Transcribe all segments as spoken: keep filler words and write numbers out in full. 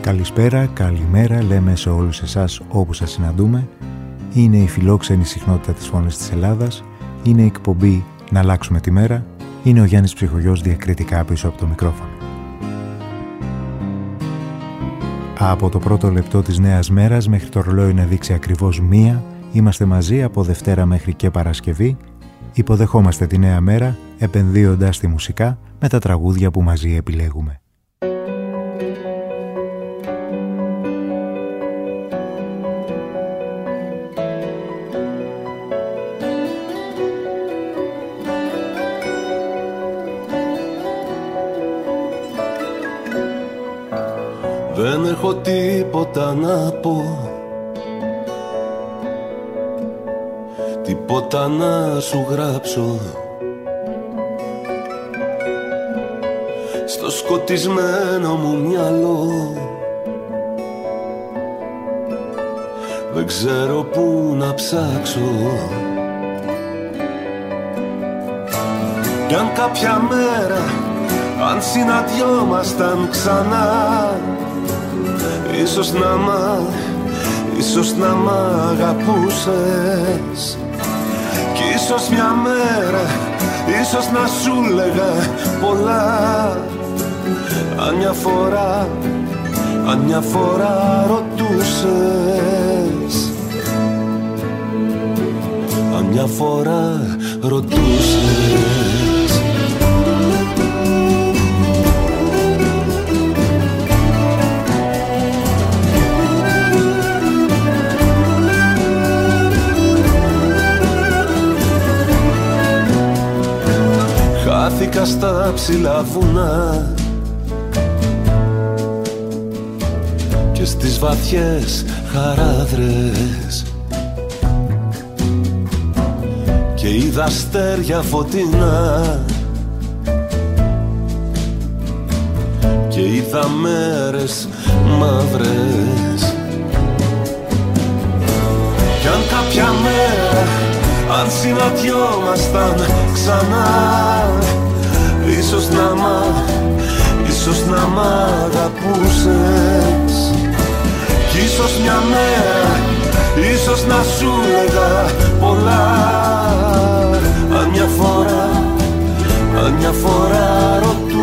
Καλησπέρα, καλημέρα λέμε σε όλους εσάς όπου σας συναντούμε. Είναι η φιλόξενη συχνότητα της Φωνής της Ελλάδας. Είναι η εκπομπή «Να αλλάξουμε τη μέρα». Είναι ο Γιάννης Ψυχογιός διακριτικά πίσω από το μικρόφωνο. Από το πρώτο λεπτό της νέας μέρας μέχρι το ρολόι να δείξει ακριβώς μία, είμαστε μαζί από Δευτέρα μέχρι και Παρασκευή. Υποδεχόμαστε τη νέα μέρα επενδύοντας τη μουσικά με τα τραγούδια που μαζί επιλέγουμε. Δεν έχω τίποτα να πω, τίποτα να σου γράψω. Στο σκοτισμένο μου μυαλό δεν ξέρω πού να ψάξω. Κι αν κάποια μέρα, αν συναντιόμασταν ξανά, ίσως να μ' ίσως να μ' αγαπούσες. Κι ίσως μια μέρα, ίσως να σου λέγα πολλά. Αν μια φορά, αν μια φορά ρωτούσες, αν μια φορά ρωτούσες. Χάθηκα στα ψηλά βουνά και στις βαθιές χαράδρες και είδα αστέρια φωτεινά και είδα μέρες μαύρες. Κι αν κάποια μέρα, αν συναντιόμασταν ξανά, ίσως να μ' ίσως να μ' αγαπούσες. Κι ίσως μια μέρα, ίσως να σου λέγα πολλά. Αν μια φορά, αν μια φορά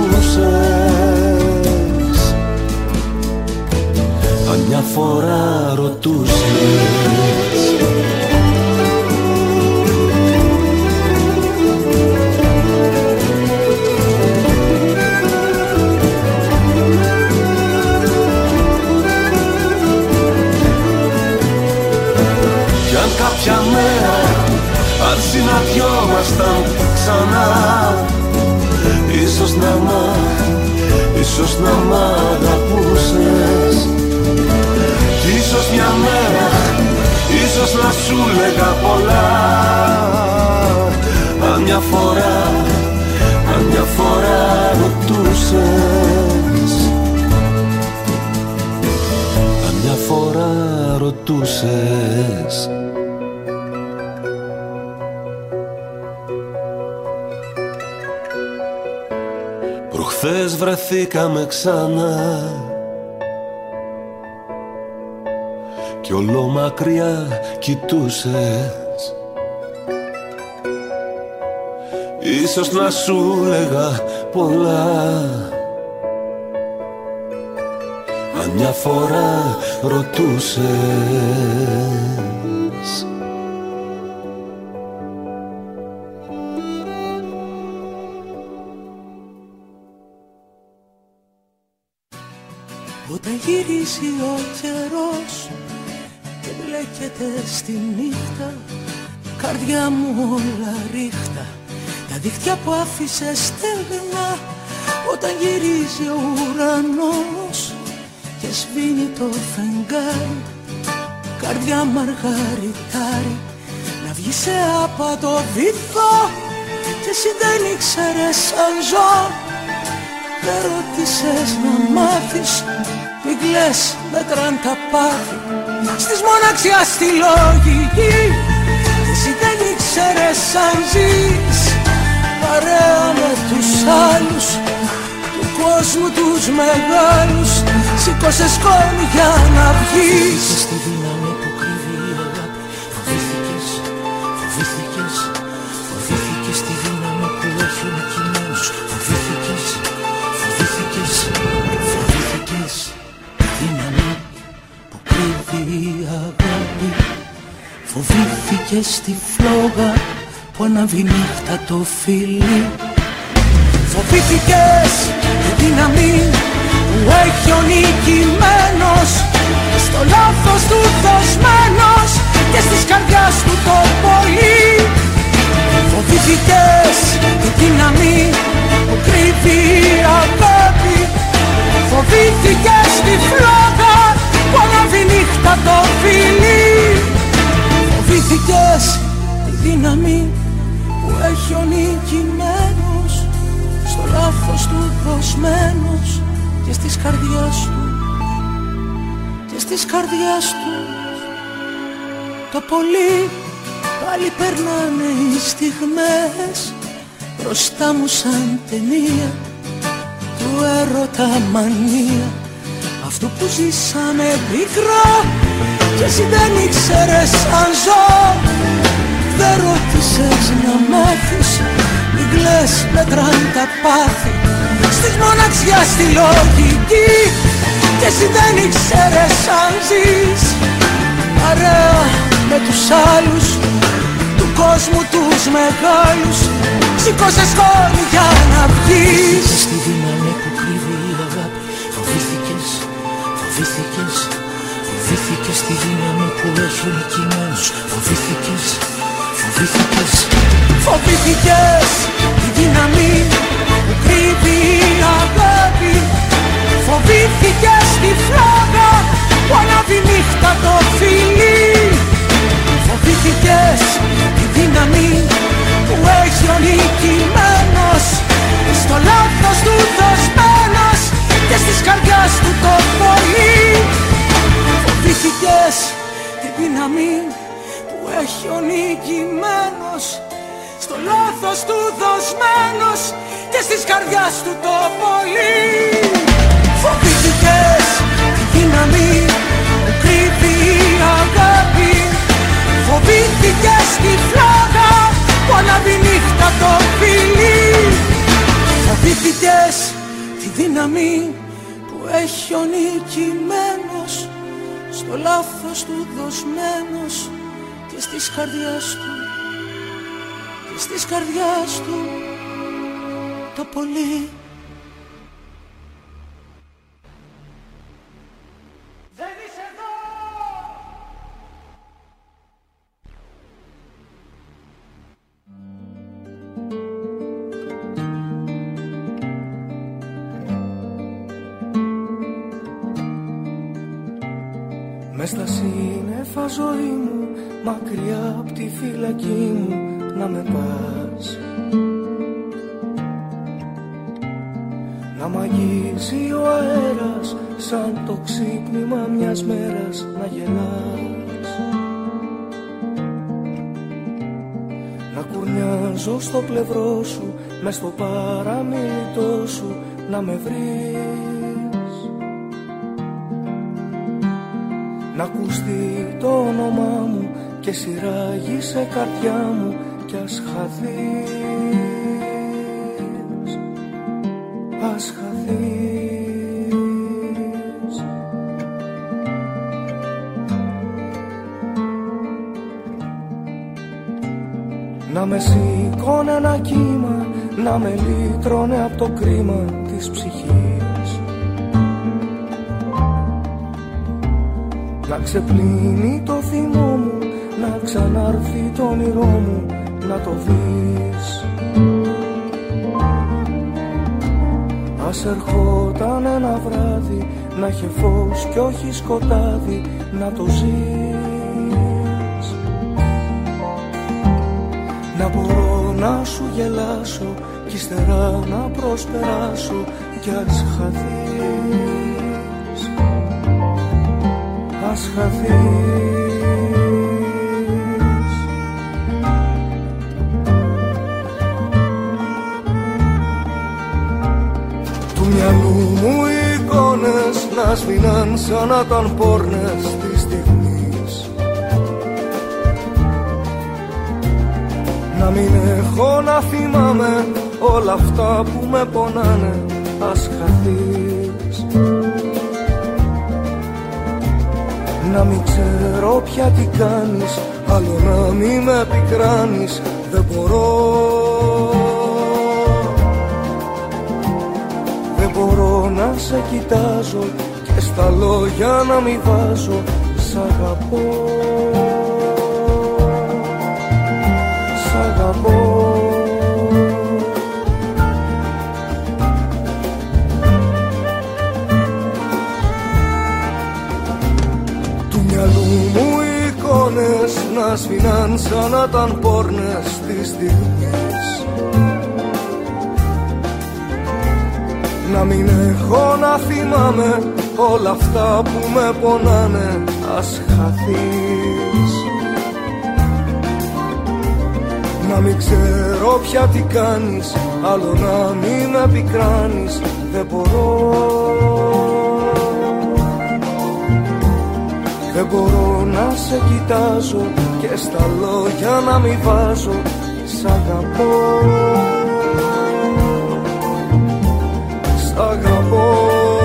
ρωτούσες, αν μια φορά ρωτούσες. Κάποια μέρα, αν συναντιόμασταν ξανά, ίσως να μ' ίσως να μ' αγαπούσες. Κι ίσως μια μέρα, ίσως να σου λέγα πολλά. Αν μια φορά, αν μια φορά ρωτούσες, αν μια φορά ρωτούσες. Προχθές βρεθήκαμε ξανά κι όλο μακριά κοιτούσες. Ίσως να σου λέγα πολλά. Αν μια φορά ρωτούσες. Όταν γυρίζει ο καιρός και μπλέκεται στη νύχτα, καρδιά μου όλα ρίχτα, τα δίχτυα που άφησε στεγνά. Όταν γυρίζει ο ουρανός και σβήνει το φεγγάρι, καρδιά μαργαριτάρι, να βγει σε άπατο βυθό. Και εσύ δεν ήξερες αν ζω, δεν ρώτησες να μάθεις. Μην κλαις, μέτραν τα πάθη στις μοναξιάς στη λογική. Εσύ δεν ήξερες αν ζεις παρέα με τους άλλους του κόσμου τους μεγάλους. Σήκωσε σκόνη για να βγεις. Στη δύναμη που κρύβει η αγάπη. Φοβήθηκες, φοβήθηκες, φοβήθηκες τη δύναμη που έχουν κειμένους. Φοβήθηκες, φοβήθηκες, φοβήθηκες τη δύναμη που κρύβει η αγάπη. Φοβήθηκες τη φλόγα που ανάβει νύχτα το φίλι. Φοβήθηκες τη δύναμη που έχει ο νικημένος, στο λάθος του δοσμένος και στις καρδιάς του το πολύ. Φοβήθηκες τη δύναμη που κρύβει η αγάπη. Φοβήθηκες τη φλόγα που ανάβει νύχτα το φίλι. Φοβήθηκες τη δύναμη που έχει ο νικημένος, στο λάθος του δοσμένος και στις καρδιάς του, και στις καρδιάς του το πολύ. Πάλι περνάνε οι στιγμές μπροστά μου σαν ταινία του έρωτα μανία, αυτού που ζήσαμε πικρό και εσύ δεν ήξερες αν ζω. Δεν ρώτησες να μάθεις, μην κλαις, μετράν τα πάθη στις μοναξιάς στη λογική, και εσύ δεν ήξερες αν ζεις παρέα με τους άλλους του κόσμου τους μεγάλους. Σήκωσε σκόνη για να βγεις. Στη δύναμη που κρύβει η αγάπη. Φοβήθηκες, φοβήθηκες, φοβήθηκες τη δύναμη που έχει ο νικημένος. Φοβήθηκες, φοβήθηκες, φοβήθηκες τη δύναμη που κρύβει η αγάπη. Φοβήθηκες τη φλόγα που ανάβει νύχτα το φίλι. Φοβήθηκες τη δύναμη που έχει ο νικημένος, στο λάθος του δοσμένος και στις καρδιάς του το πολύ. Φοβήθηκες τη δύναμη που έχει ο νικημένος, στο λάθος του δοσμένος και στις καρδιάς του το πολύ. Φοβήθηκες τη δύναμη που κρύβει η αγάπη. Φοβήθηκες τη φλόγα που ανάβει νύχτα το φίλι. Φοβήθηκες τη δύναμη που έχει ο νικημένος, στο λάθος του δοσμένος και στις καρδιάς του, και στις καρδιάς του το πολύ. Μες στα σύννεφα ζωή μου, μακριά απ' τη φυλακή μου, να με πας. Να μ' αγγίζει ο αέρας, σαν το ξύπνημα μιας μέρας να γελάς. Να κουρνιάζω στο πλευρό σου, μες στο παραμύθι σου, να με βρεις. Να ακουστεί το όνομά μου και σειράγει σε καρδιά μου κι ας χαθείς, ας χαθείς. Να με σηκώνε ένα κύμα, να με λύτρωνε απ' το κρίμα της ψυχής. Να ξεπλύνει το θυμό μου, να ξανάρθει το όνειρό μου, να το δεις. Ας ερχόταν ένα βράδυ, να είχε φως κι όχι σκοτάδι, να το ζεις. Να μπορώ να σου γελάσω κι ύστερα να προσπεράσω κι ας χαθείς, ας χαθείς. Του μυαλού σβήναν σαν να ήταν πόρνες της στιγμής. Να μην έχω να θυμάμαι όλα αυτά που με πονάνε, ας χαθείς. Να μην ξέρω πια τι κάνεις, άλλο να μην με πικράνεις, δεν μπορώ. Δεν μπορώ να σε κοιτάζω και στα λόγια να μην βάζω σ' αγαπώ. Σ' αγαπώ. Του μυαλού μου οι εικόνες να σβήναν σαν να ήταν πόρνες της στιγμής. Να μην έχω να θυμάμαι όλα αυτά που με πονάνε, ας χαθείς. Να μην ξέρω πια τι κάνεις, άλλο να μην με πικράνεις, δεν μπορώ. Δεν μπορώ να σε κοιτάζω και στα λόγια να μην βάζω σ' αγαπώ. Σ' αγαπώ.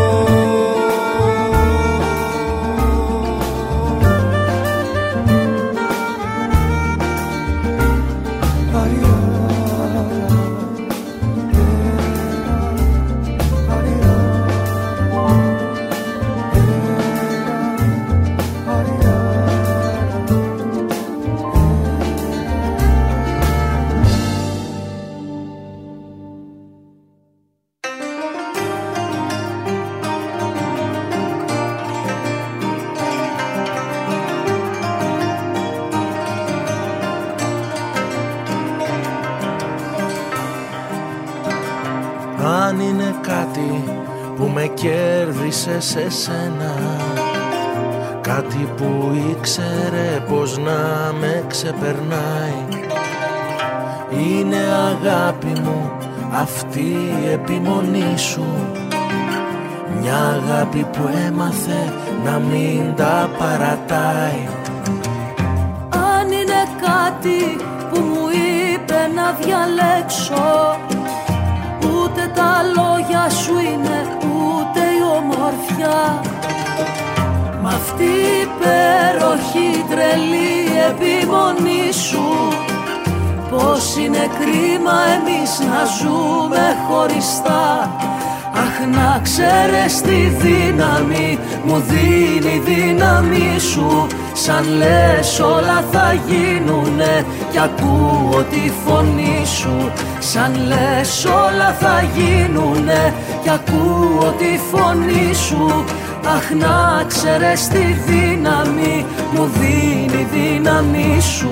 Αν είναι κάτι που με κέρδισε σε σένα, κάτι που ήξερε πως να με ξεπερνάει, είναι αγάπη μου αυτή η επιμονή σου. Μια αγάπη που έμαθε να μην τα παρατάει. Αν είναι κάτι που μου είπε να διαλέξω, ούτε τα λόγια σου είναι, ούτε η ομορφιά. Μ' αυτή η υπέροχη τρελή επιμονή σου, πως είναι κρίμα εμείς να ζούμε χωριστά. Αχ, να ξέρεις τη δύναμη μου δίνει η δύναμη σου. Σαν λες όλα θα γίνουνε κι ακούω τη φωνή σου. Σαν λες όλα θα γίνουνε κι ακούω τη φωνή σου. Αχ, να ξέρεις τη δύναμη μου δίνει η δύναμη σου.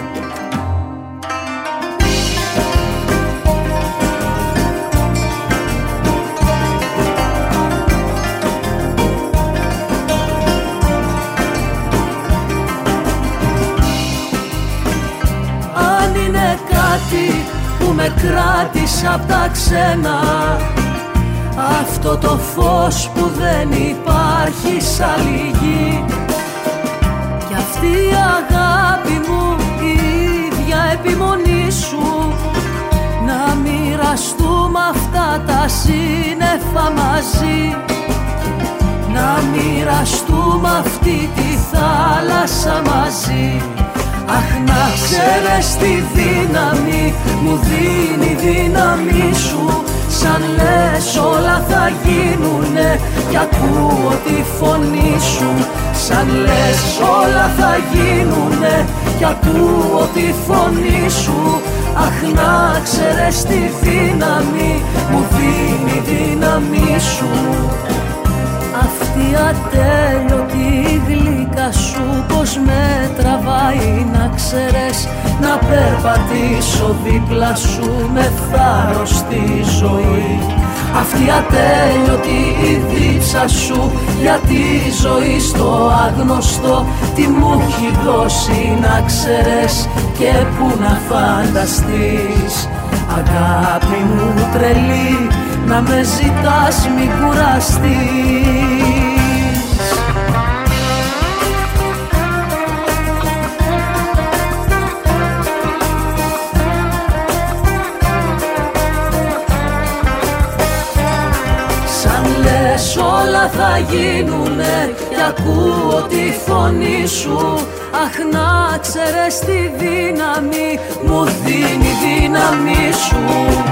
Που με κράτησε απ' τα ξένα, αυτό το φως που δεν υπάρχει σ' άλλη γη. Κι αυτή η αγάπη μου, η ίδια επιμονή σου, να μοιραστούμε αυτά τα σύννεφα μαζί. Να μοιραστούμε αυτή τη θάλασσα μαζί. Αχ, να ξέρεις τη δύναμη μου δίνει η δύναμη σου. Σαν λες όλα θα γίνουνε κι ακούω τη φωνή σου. Σαν λες όλα θα γίνουνε κι ακούω τη φωνή σου. Αχ, να ξέρεις τη δύναμη μου δίνει η δύναμη σου. Αυτή ατέλειωτη γλυκά σου πως με τραβάει, να ξέρεις, να περπατήσω δίπλα σου με θάρρος στη ζωή. Αυτή ατέλειωτη η δίψα σου για τη ζωή στο άγνωστο, τι μου έχει δώσει να ξέρεις και που να φανταστείς. Αγάπη μου τρελή, να με ζητάς μη κουραστείς. όλα θα γίνουνε κι ακούω τη φωνή σου. Αχ, να ξέρεις τη δύναμη μου δίνει η δύναμη σου.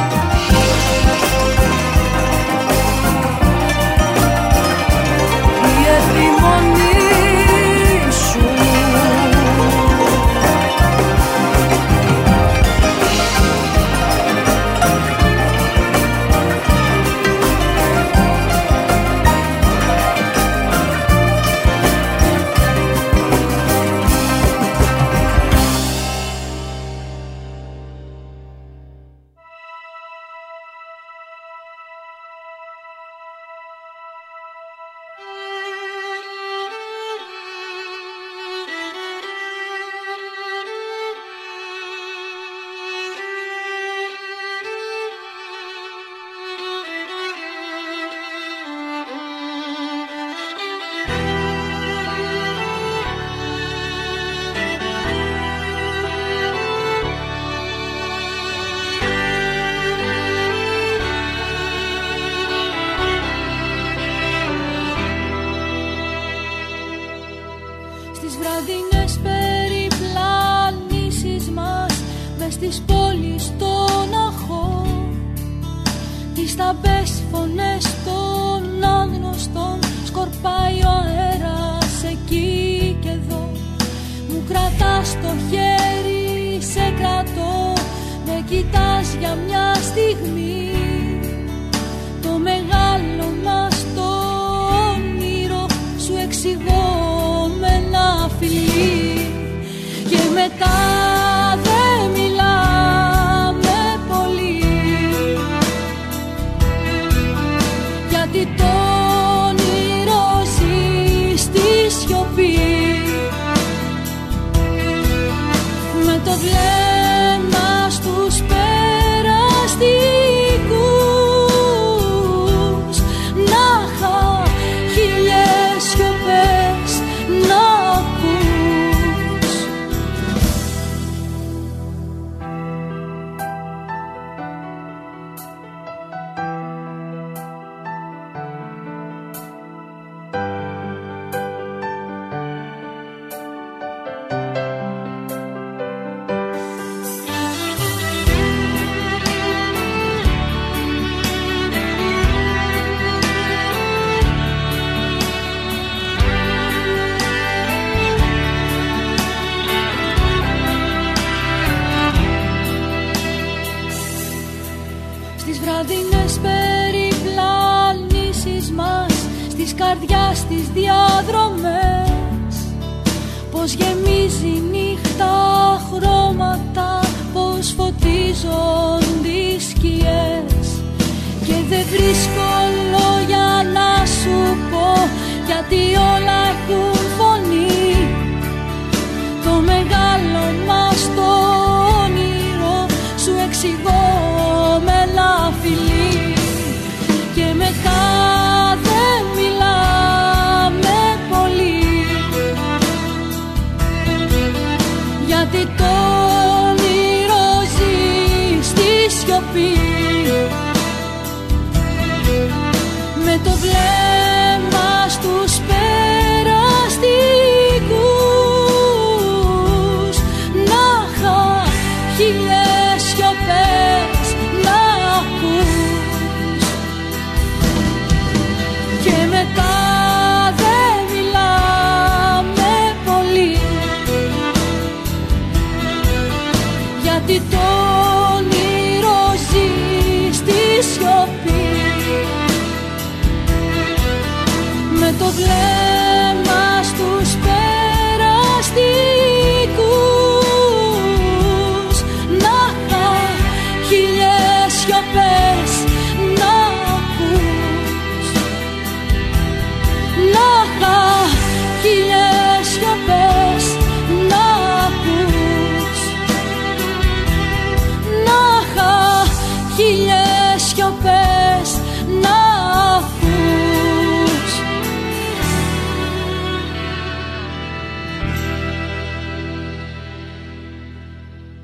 Η επιμονή σου.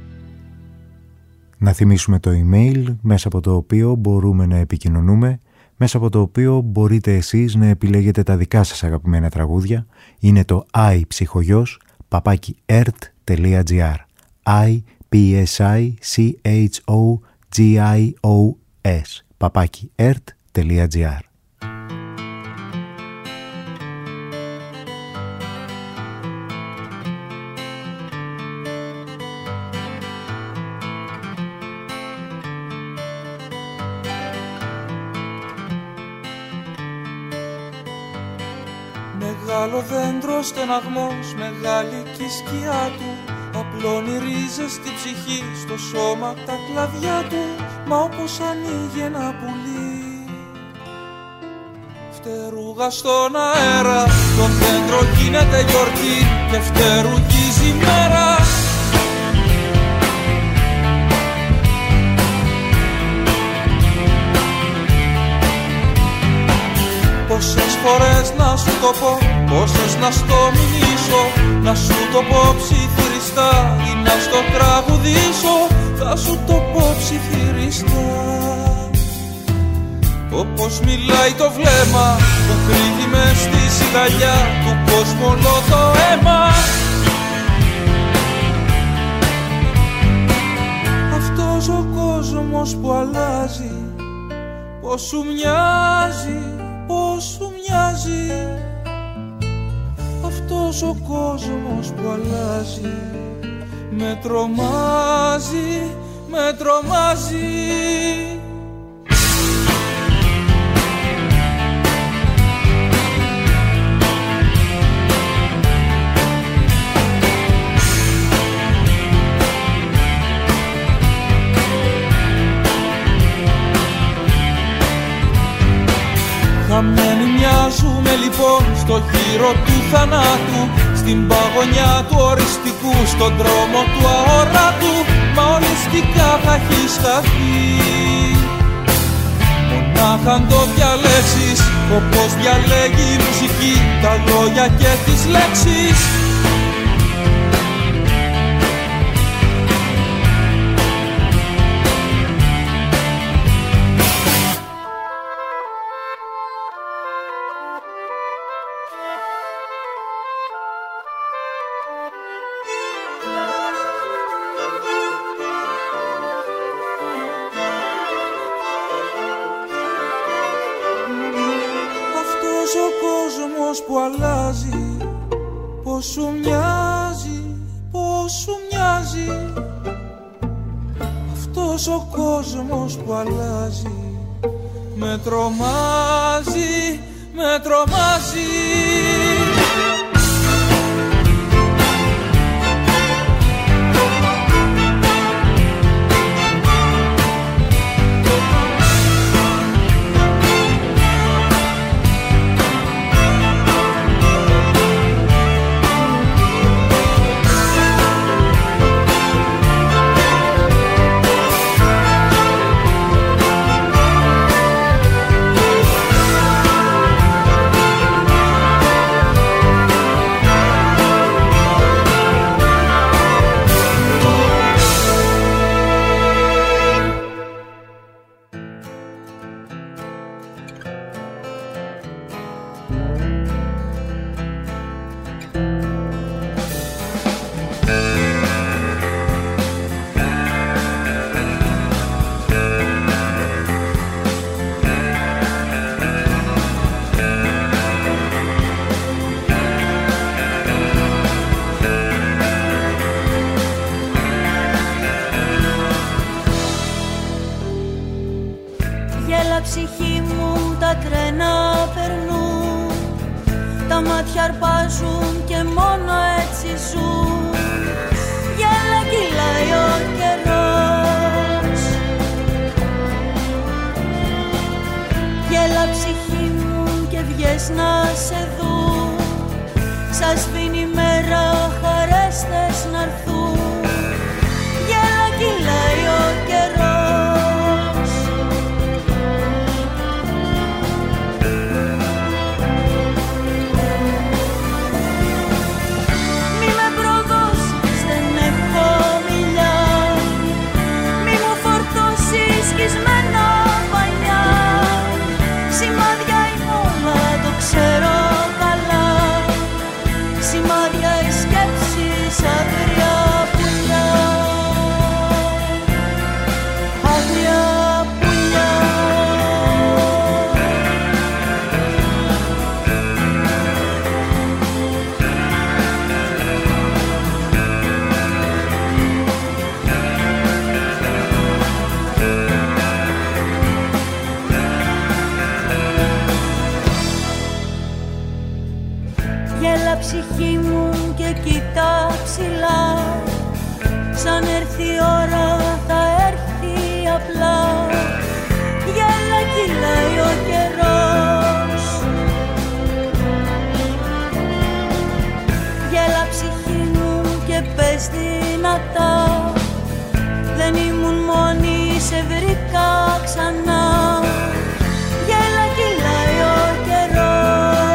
Να θυμίσουμε το email μέσα από το οποίο μπορούμε να επικοινωνούμε μέσα από το οποίο μπορείτε εσείς να επιλέγετε τα δικά σας αγαπημένα τραγούδια. Είναι το iPsychogos παπάκι ερτ τελεία τζι άρ i p s i c h o g i o s παπάκι ερτ τελεία τζι άρ. Μεγάλο δέντρο στεναγμός, μεγάλη κι η σκιά του. Απλώνει ρίζες στη ψυχή, στο σώμα τα κλαδιά του. Μα όπως ανοίγει ένα πουλί, φτερούγα στον αέρα. Το δέντρο γίνεται γιορτή και φτερουγίζει η μέρα. Πόσες φορές να σου το πω, πόσες να στο μηνύσω, να σου το πω ψιθυριστά ή να στο τραγουδήσω. Θα σου το πω ψιθυριστά. Όπως μιλάει το βλέμμα που κρύβει μες στη σιγαλιά του κόσμου όλο το αίμα. Αυτός ο κόσμος που αλλάζει, πως σου μοιάζει, πως σου μοιάζει. Αυτός ο κόσμος που αλλάζει με τρομάζει, με τρομάζει. Χαμένοι μοιάζουμε λοιπόν στο γύρο του θανάτου, στην παγωνιά του οριστικού, στον δρόμο του αοράτου. Μα ολιστικά θα έχεις χαθεί. Μονάχα αν το διαλέξεις, όπως διαλέγει η μουσική, τα λόγια και τις λέξεις. Που αλλάζει, πως σου μοιάζει, πως σου μοιάζει. Αυτός ο κόσμος που αλλάζει με τρομάζει, με τρομάζει. ψυχή μου τα τρένα περνούν, τα μάτια αρπάζουν και μόνο έτσι ζουν. Γέλα κυλάει ο καιρός, γέλα ψυχή μου και βγες να σε δουν. Σας σβήνει η μέρα, χαρές θες να'ρθούν. Γέλα κυλάει ο καιρός. Μη με προδώσεις, δεν έχω μιλιά. Μη μου φορτώσεις σκισμένα πανιά. σημάδια οι σκέψεις, άγρια πουλιά, άγρια πουλιά. Γέλα ψυχή μου και κοίτα ψηλά, σαν έρθει η ώρα θα έρθει απλά. Γέλα κυλάει ο καιρός, γέλα ψυχή μου και πες δυνατά, δεν ήμουν μόνη, σε βρήκα ξανά. Γέλα κυλάει ο καιρός.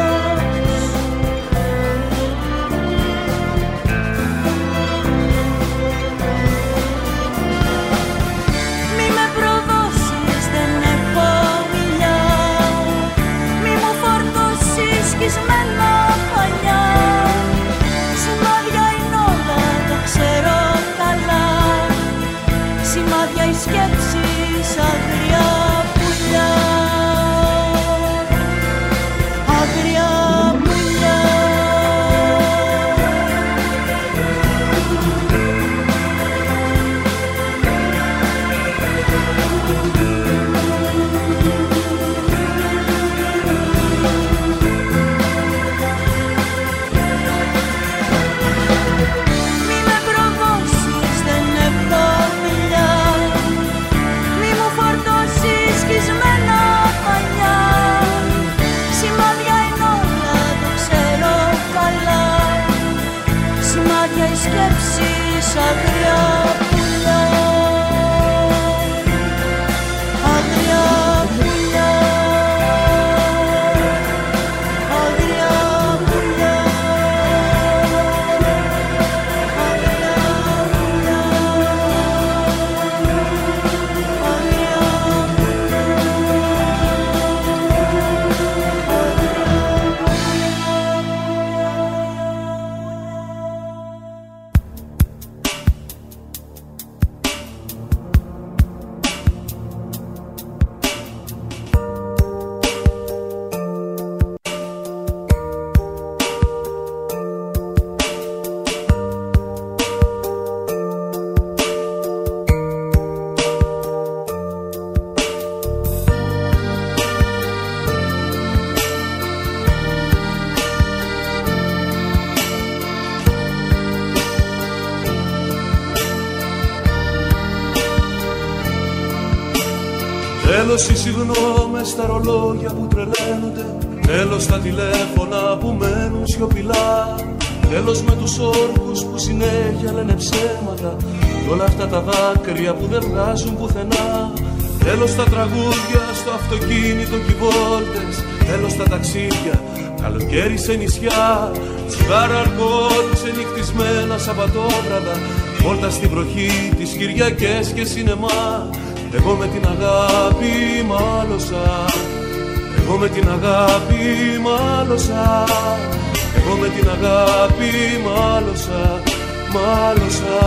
Σκισμένα πανιά, σημάδια είναι όλα, το ξέρω καλά. Σημάδια οι σκέψεις, άγρια πουλιά, άγρια πουλιά. Σκέψεις, άγρια πουλιά, άγρια πουλιά, άγρια πουλιά, άγρια πουλιά, Τέλος οι συγγνώμες στα ρολόγια που τρελαίνονται, τέλος τα τηλέφωνα που μένουν σιωπηλά, τέλος με τους όρκους που συνέχεια λένε ψέματα κι όλα αυτά τα δάκρυα που δεν βγάζουν πουθενά. Τέλος τα τραγούδια στο αυτοκίνητο κι οι βόλτες, τέλος τα ταξίδια, καλοκαίρι σε νησιά, τσιγάρα, αλκοόλ, ξενυχτισμένα Σαββατόβραδα, βόλτα στην βροχή, τις Κυριακές και σινεμά. Εγώ με την αγάπη μάλωσα, εγώ με την αγάπη μάλωσα, εγώ με την αγάπη μάλωσα, μάλωσα.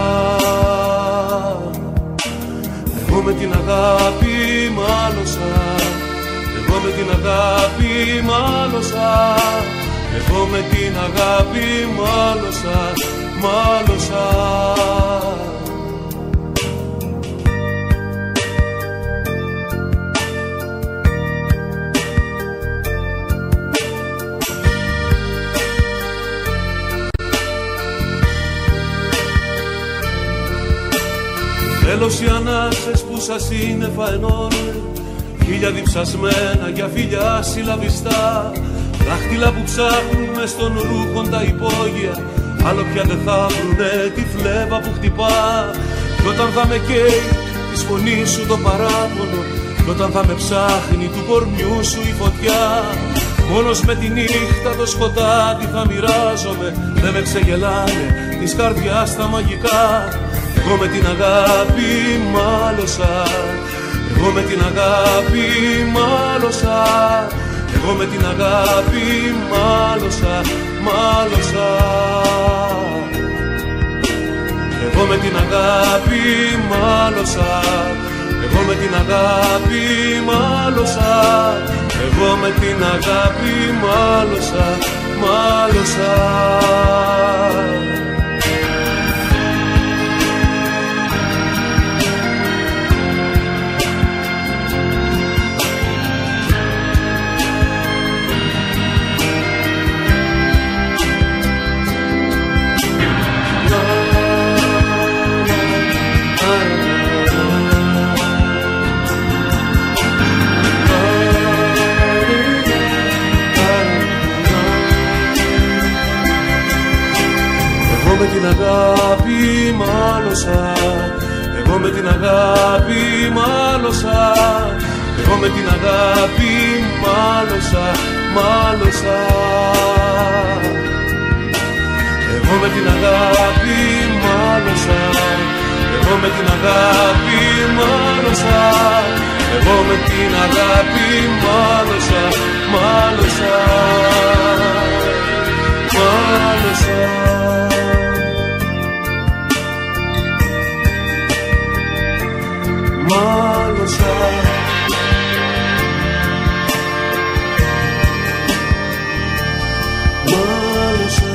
Εγώ με την αγάπη μάλωσα, εγώ με την αγάπη μάλωσα, εγώ με την αγάπη μάλωσα, μάλωσα. Τέλος οι ανάσες που σαν σύννεφα ενώνουν, χίλια διψασμένα για φιλιά συλλαβιστά, δάχτυλα που ψάχνουν μες των ρούχων τα υπόγεια, άλλο πια δεν θα βρουνε τη φλέβα που χτυπά. Κι όταν θα με καίει της φωνής σου το παράπονο, κι όταν θα με ψάχνει του κορμιού σου η φωτιά, μόνος με τη νύχτα το σκοτάδι θα μοιράζομαι, δεν με ξεγελάνε της καρδιάς τα μαγικά. Εγώ με την αγάπη μάλωσα, εγώ με την αγάπη μάλωσα, Εγώ με την αγάπη μάλωσα, μάλωσα. Εγώ με την αγάπη μάλωσα, εγώ με την αγάπη μάλωσα, εγώ με την αγάπη μάλωσα, μάλωσα. Εγώ με την αγάπη μάλωσα, εγώ με την αγάπη μάλωσα, εγώ με την αγάπη μάλωσα, μάλωσα. Εγώ με την αγάπη μάλωσα, εγώ με την αγάπη μάλωσα, εγώ με την αγάπη μάλωσα, μάλωσα, μάλωσα. Μάλωσα. Μάλωσα.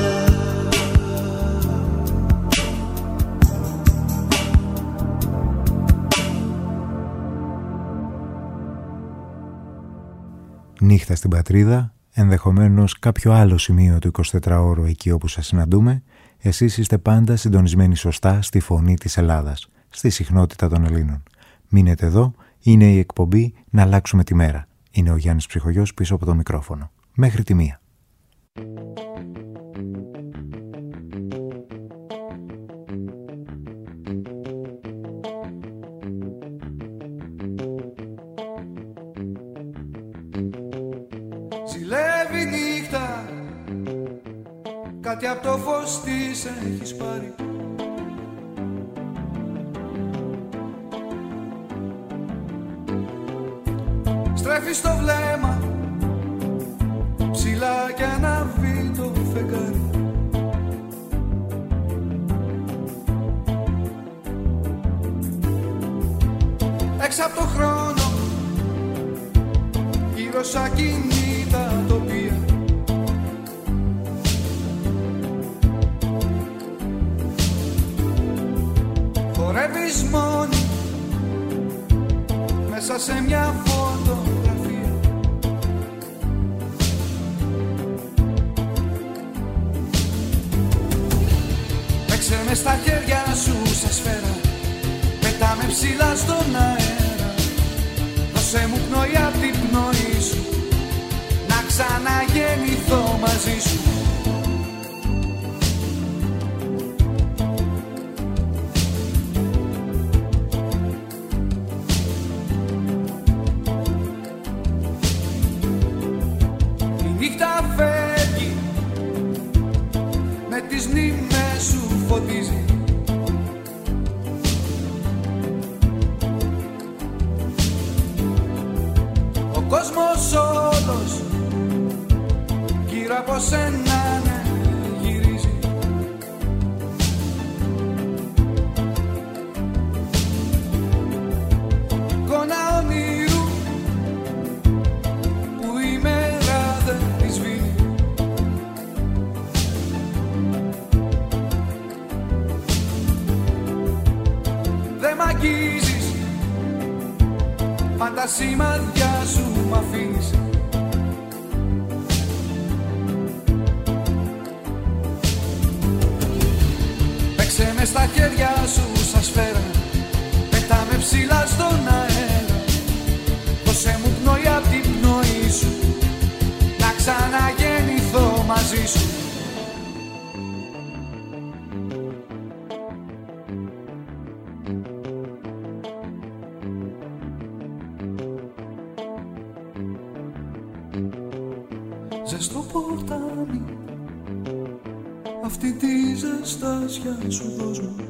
Νύχτα στην πατρίδα, ενδεχομένως κάποιο άλλο σημείο του εικοσιτετράωρου εκεί όπου σας συναντούμε, εσείς είστε πάντα συντονισμένοι σωστά στη φωνή της Ελλάδας, στη συχνότητα των Ελλήνων. Μείνετε εδώ, είναι η εκπομπή «Να αλλάξουμε τη μέρα». Είναι ο Γιάννης Ψυχογιός πίσω από το μικρόφωνο. Μέχρι τη μία. Ζηλεύει νύχτα, κάτι από το φως της έχεις πάρει. Στρέφεις το βλέμμα ψηλά κι ανάβει το φεγγάρι. Έξω από το χρόνο, γύρω σ' ακίνητα τοπία. Χορεύεις μόνη μέσα σε μια φωτογραφία. Παίξε με στα χέρια σου σε σφαίρα, πετάμε ψηλά στον αέρα. Δώσε μου πνοή απ' την πνοή σου, να ξαναγεννηθώ μαζί σου. Τα σημάδια σου μ' αφήνεις. Παίξε με στα χέρια σου σαν σφαίρα, πετάμε ψηλά στον αέρα. Δώσε μου πνοή απ' την πνοή σου, να ξαναγεννηθώ μαζί σου. Ζεστό ποτάμι, αυτή τη ζεστάσια σου δώσ' μου.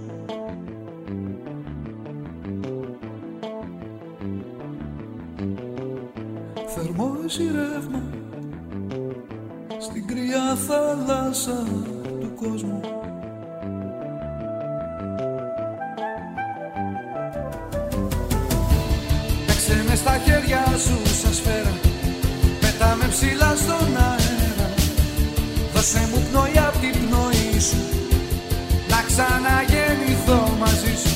Θερμό εσύ ρεύμα, μακριά θάλασσα του κόσμου. Παίξε με στα χέρια σου σαν σφαίρα, πετάμε ψηλά στον αέρα. Δώσε μου πνοή απ' την πνοή σου, να ξαναγεννηθώ μαζί σου.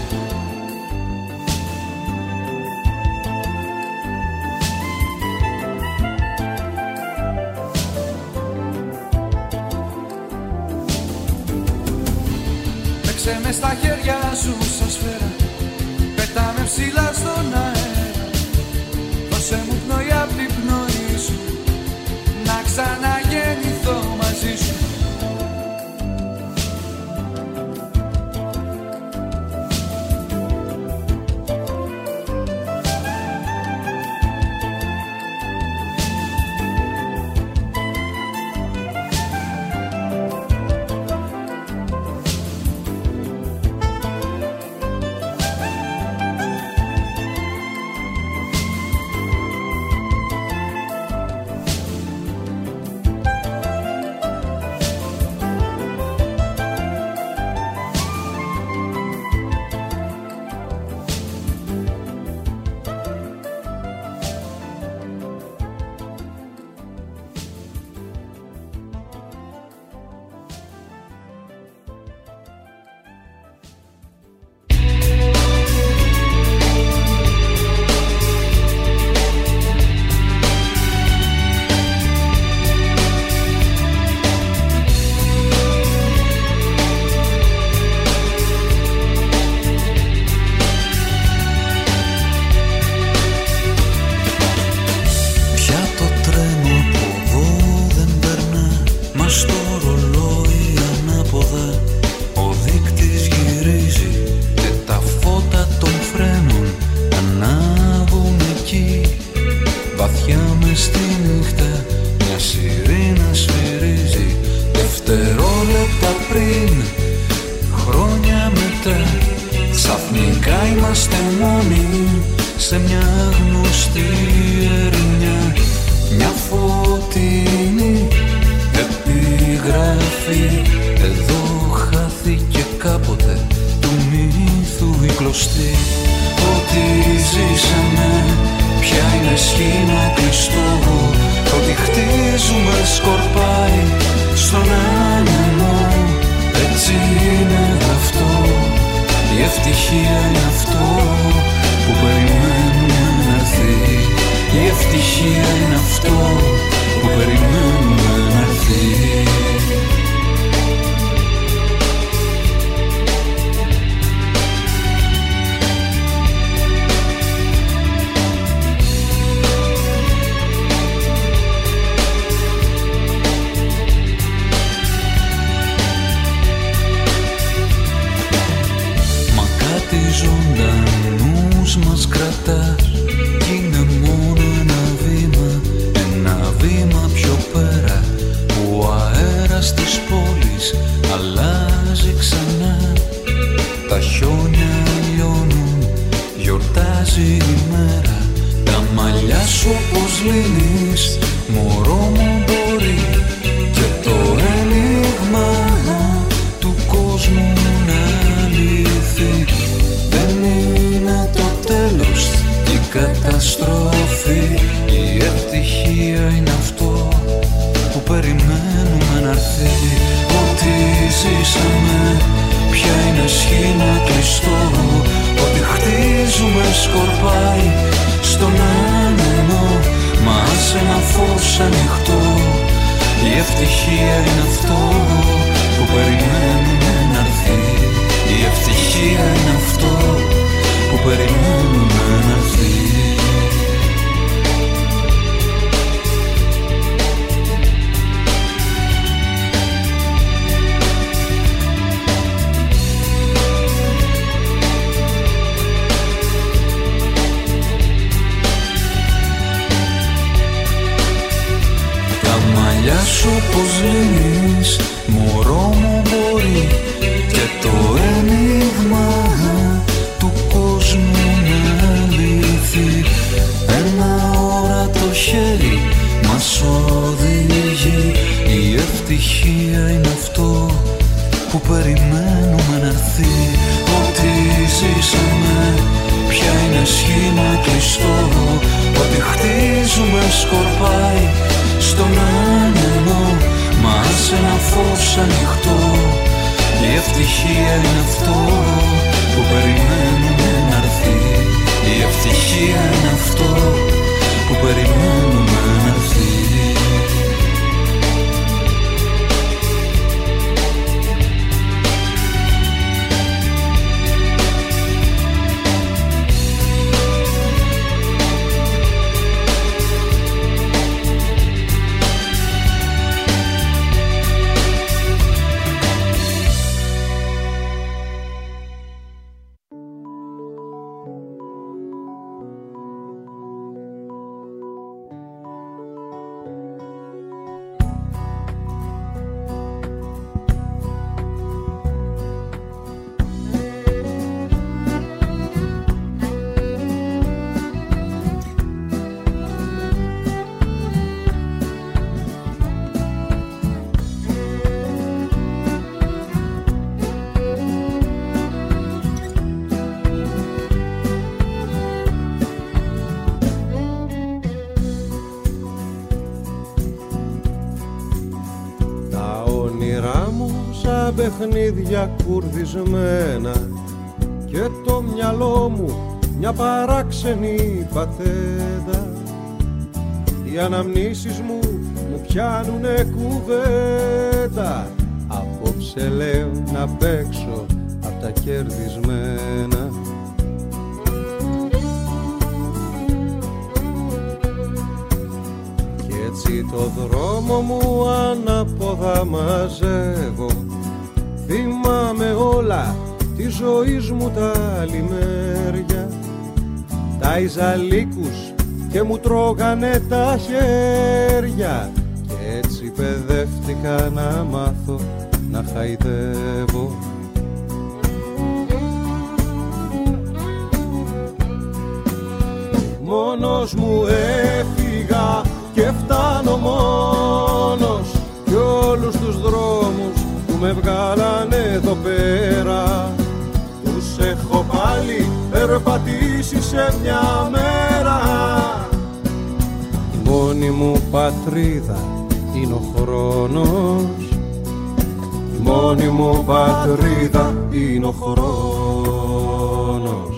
Παίξε με στα χέρια σου σαν σφαίρα, πετάμε ψηλά στον αέρα. Δώσε μου πνοή απ' την πνοή σου, να ξαναγεννηθώ μαζί σου. Ένα όρατο χέρι μας οδηγεί, η ευτυχία είναι αυτό που περιμένουμε να έρθει. Ό,τι ζήσαμε πια είναι σχήμα κλειστό. Ό,τι χτίζουμε σκορπάει στον άνεμο. Μα σε ένα φως ανοιχτό. Η ευτυχία είναι αυτό που περιμένουμε να έρθει. Η ευτυχία είναι αυτό που περιμένουμε να έρθει. Παιχνίδια κουρδισμένα και το μυαλό μου μια παράξενη πατέντα. Οι αναμνήσεις μου μου πιάνουνε κουβέντα. Απόψε λέω να παίξω απ' τα κερδισμένα. Κι έτσι το δρόμο μου ανάποδα μαζεύω. Θυμάμαι όλα τη ζωής μου τα λιμέρια. Τα Ιζαλίκους και μου τρώγανε τα χέρια. Κι έτσι παιδεύτηκα να μάθω να χαϊδεύω. Μόνος μου έφυγα και φτάνω μόνος. Κι όλους τους δρόμους που με βγάλανε εδώ πέρα τους έχω πάλι περπατήσει σε μια μέρα. Η μόνη μου πατρίδα είναι ο χρόνος. Η μόνη μου πατρίδα είναι ο χρόνος.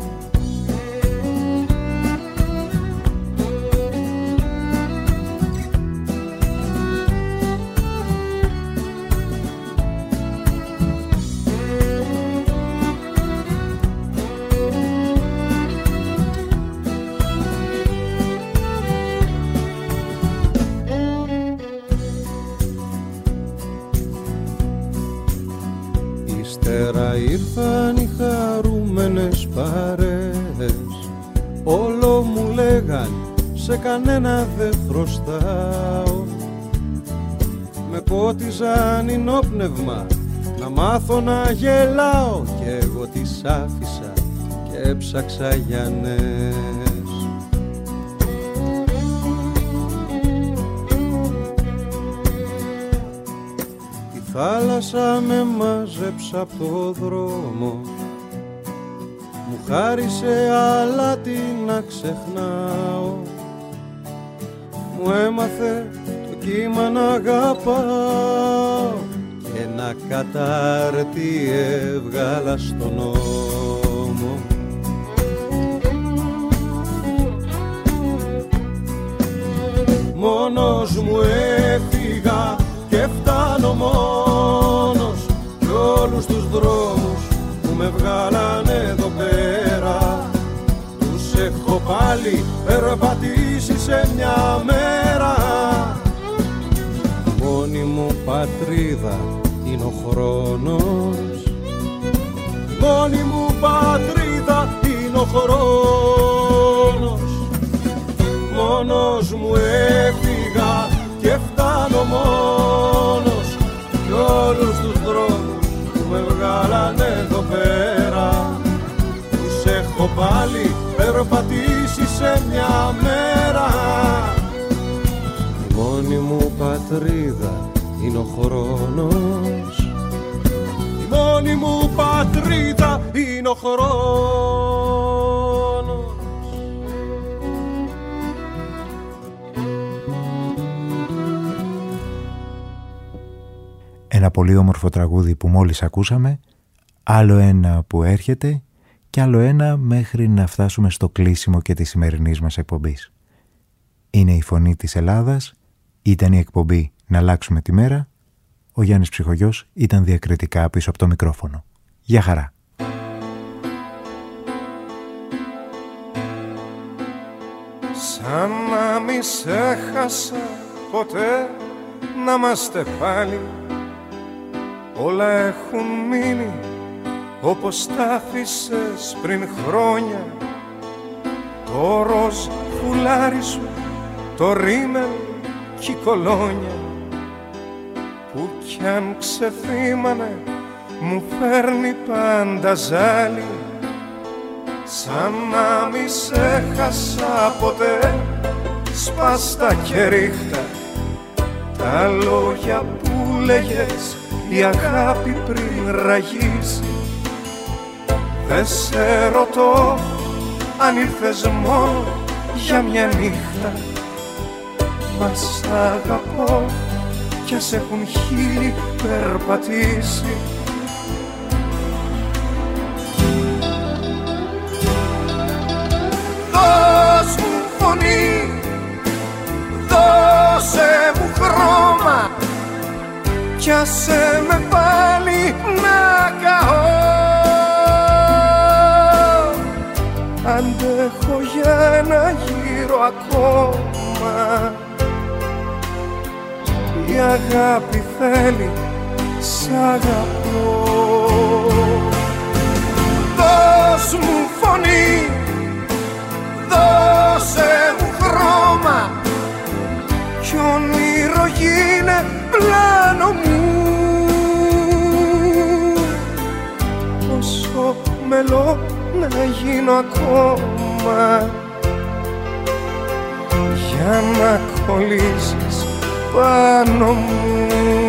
Ήρθαν οι χαρούμενες παρέες. Όλο μου λέγαν σε κανένα δεν χρωστάω. Με πότιζαν ενόπνευμα να μάθω να γελάω. Κι εγώ τις άφησα και έψαξα για νες. Θάλασσα με μάζεψα απ' το δρόμο. Μου χάρισε αλάτι να ξεχνάω. Μου έμαθε το κύμα να αγαπάω. Και ένα κατάρτι έβγαλα στον νόμο. Μόνος μου έφυγα και φτάνω μόνος. Κι όλους τους δρόμους που με βγάλανε εδώ πέρα τους έχω πάλι περπατήσει σε μια μέρα. Η μόνη μου πατρίδα είναι ο χρόνος. Η μόνη μου πατρίδα είναι ο χρόνος. Μόνος μου έφυγα και φτάνω μόνος. Κι όλους τους δρόμους που με βγάλανε εδώ πέρα τους έχω πάλι περπατήσει σε μια μέρα. Η μόνη μου πατρίδα είναι είναι ο χρόνος. Η μόνη μου πατρίδα είναι ο χρόνος. Ένα πολύ όμορφο τραγούδι που μόλις ακούσαμε, άλλο ένα που έρχεται και άλλο ένα μέχρι να φτάσουμε στο κλείσιμο και της σημερινής μας εκπομπής. Είναι η Φωνή της Ελλάδας, ήταν η εκπομπή «Να αλλάξουμε τη μέρα». Ο Γιάννης Ψυχογιός ήταν διακριτικά πίσω από το μικρόφωνο. Γεια χαρά. Σαν να μη σε χάσα ποτέ, να είμαστε πάλι. Όλα έχουν μείνει όπως τα άφησες πριν χρόνια. Το ροζ φουλάρι σου, το ρίμελ κι η κολόνια, που κι αν ξεθύμανε μου φέρνει πάντα ζάλι. Σαν να μη σε χάσα ποτέ, σπάστα και ρίχτα τα λόγια που λέγες η αγάπη πριν ραγίσει. Δε σε ρωτώ αν ήρθες μόνο για μια νύχτα, μα σ' αγαπώ κι ας έχουν χείλη περπατήσει. Δώσ' μου φωνή, δώσε μου χρώμα κι άσε με πάλι να καώ. Αντέχω για ένα γύρο ακόμα. Η αγάπη θέλει, σ' αγαπώ. Δώσ' μου φωνή, δώσε μου χρώμα κι όνειρο γίνε πλάνο μου. Όσο μελώ να γίνω ακόμα, για να κολλήσεις πάνω μου.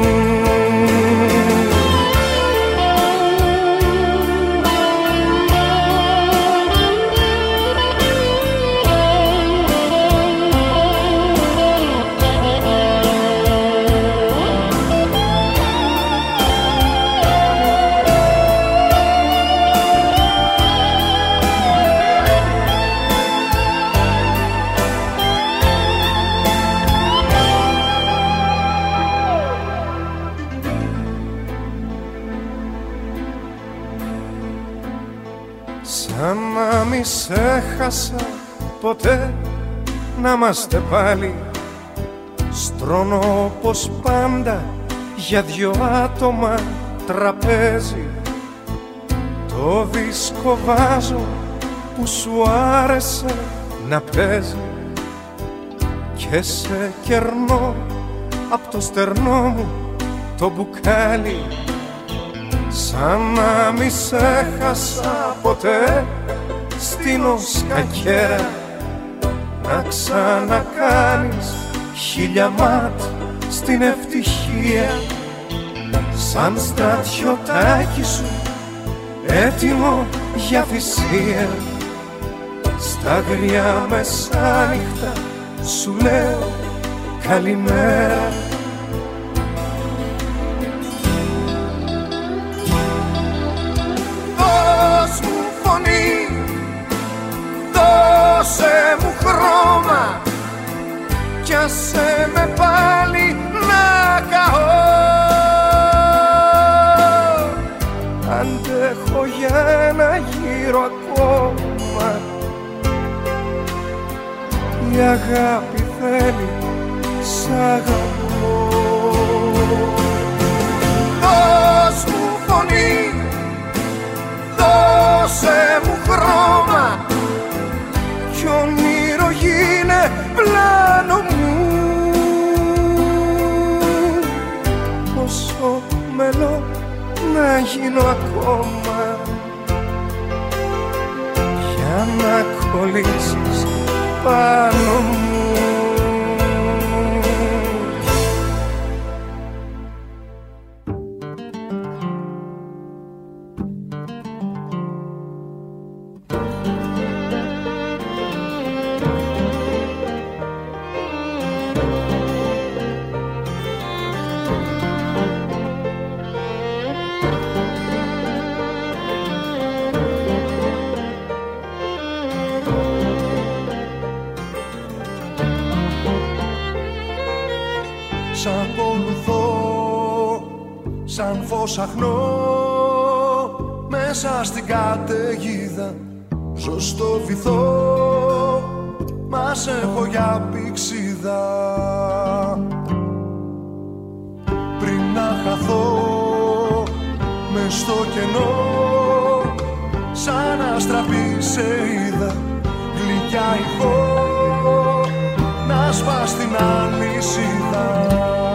Σαν να μη σε χάσα ποτέ, να είμαστε πάλι. Στρώνω πως πάντα για δυο άτομα τραπέζι. Το δίσκο βάζω που σου άρεσε να παίζει και σε κερνώ απ' το στερνό μου το μπουκάλι. Σαν να μη σε χάσα ποτέ, στείνω σκακέρα να ξανακάνεις χίλια μάτ στην ευτυχία. Σαν στρατιωτάκι σου έτοιμο για θυσία, στα αγριά μεσάνυχτα σου λέω καλημέρα. Δώσε μου χρώμα κι άσε με πάλι να καώ. Αντέχω για ένα γύρο ακόμα. Η αγάπη θέλει, σ' αγαπώ. Δώσ' μου φωνή, δώσε μου χρώμα κι όνειρο γίνε πλάνο μου. Όσο μελώ να γίνω ακόμα, για να κολλήσεις πάνω μου. φως αχνό μέσα στην καταιγίδα. Ζω στο βυθό, μας έχω για πηξίδα. Πριν να χαθώ μες στο κενό, σαν αστραπή σε είδα, γλυκιά ηχό να σπάς την αλυσίδα.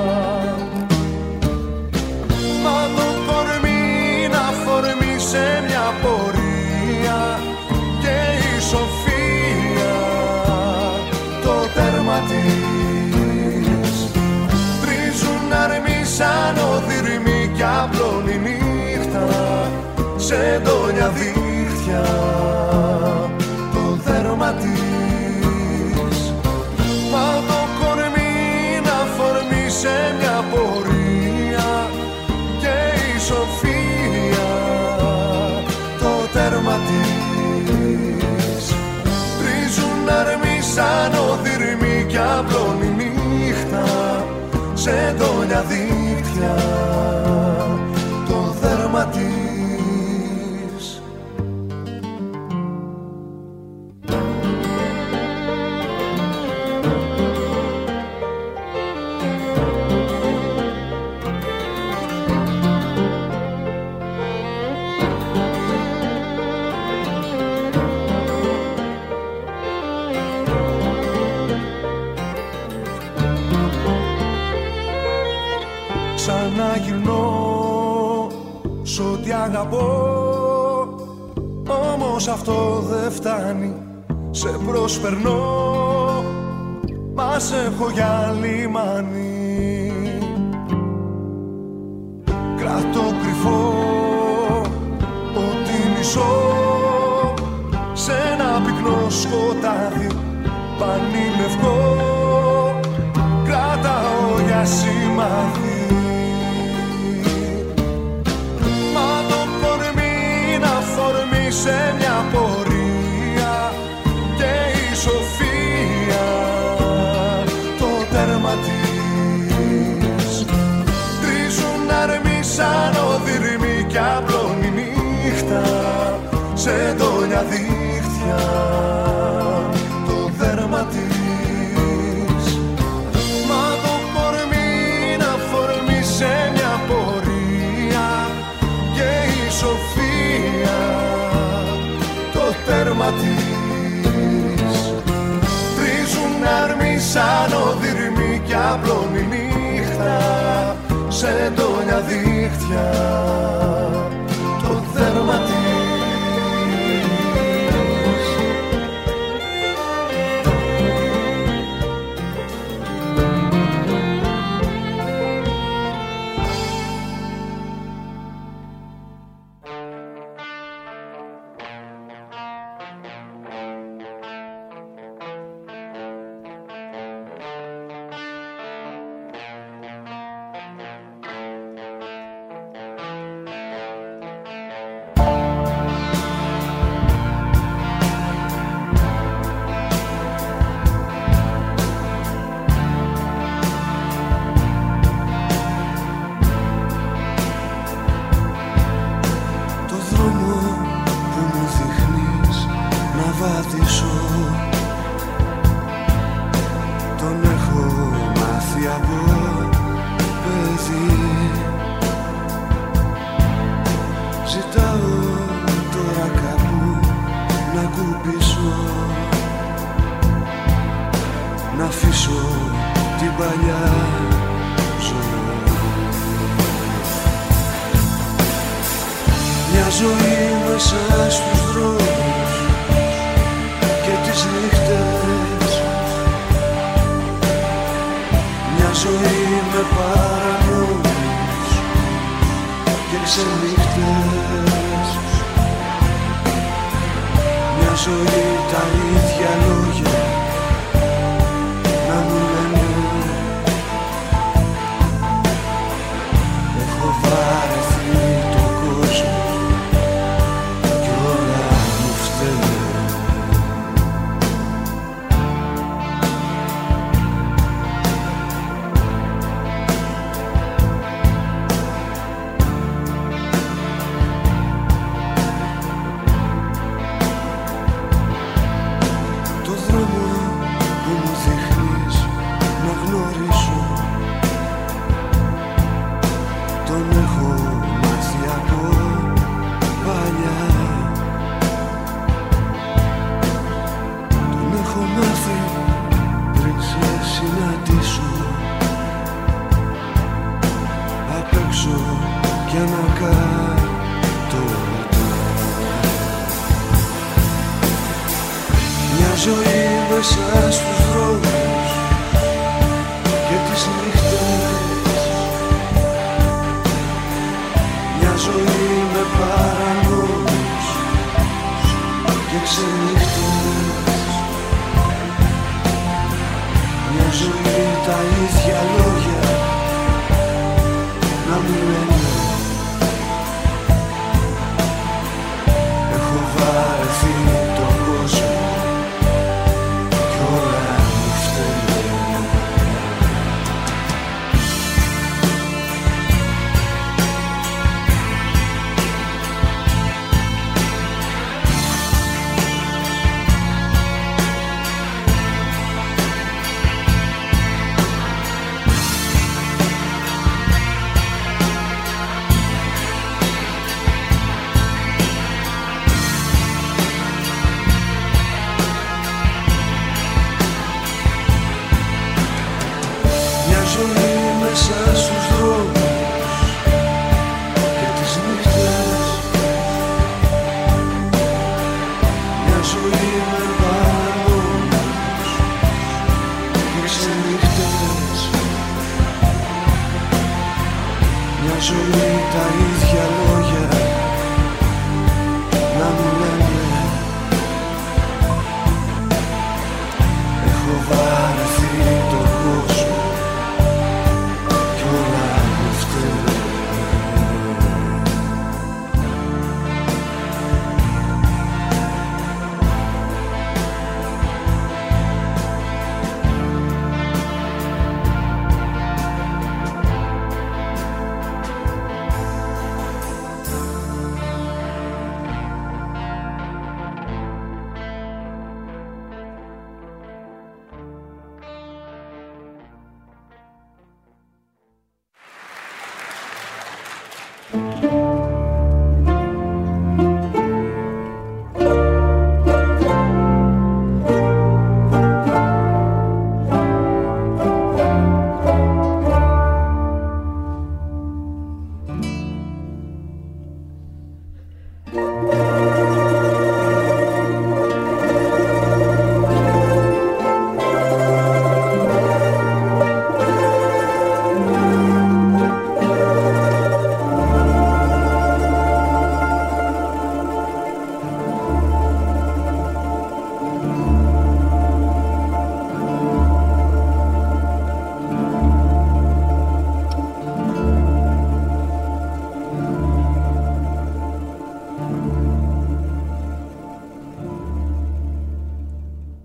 Μα το κορμί να φορμεί σε μια πορεία και η σοφία το τέρμα της. Τρίζουν αρμοί σαν οδυρμοί κι απλώνει νύχτα σε εντόνια δίχτυα το δέρμα της. Μα το κορμί να φορμεί σε μια πορεία και η σοφία το τέρμα της. Τρίζουν αρμοί σαν οδυρμοί κι απλώνει νύχτα σε εντόνια δίχτυα το δέρμα της. Ξαναγυρνώ σ' ό,τι αγαπώ, όμως αυτό δεν φτάνει. Σε προσπερνώ, μας έχω για λιμάνι. Κρατώ κρυφό ότι μισώ σε ένα πυκνό σκοτάδι πανίλευκό, κρατάω για σημάδι. Σε μια πορεία και η σοφία το τέρμα της. Τρίζουν αρμοί σαν οδυρμοί κι απλώνει νύχτα σε εντόνια δίχτυα το δέρμα της. Μα το κορμί να φορμεί σε μια πορεία και η σοφία τέρμα της. Τρίζουν αρμοί σαν οδυρμοί κι απλώνει νύχτα σε εντόνια δίχτυα το δέρμα της. μέσα στους δρόμους και τις νύχτες. Μια ζωή με παρανόμους και ξενύχτες. Μια ζωή τα ίδια λόγια να μου λένε. Έχω βαρεθεί τον κόσμο κι όλα μου φταίνε. Μέσα στους δρόμους και τις νύχτες. Μια ζωή με παρανόμους και ξενύχτες. Μια ζωή τα ίδια λόγια να μου λένε. Έχω βαρεθεί τον κόσμο.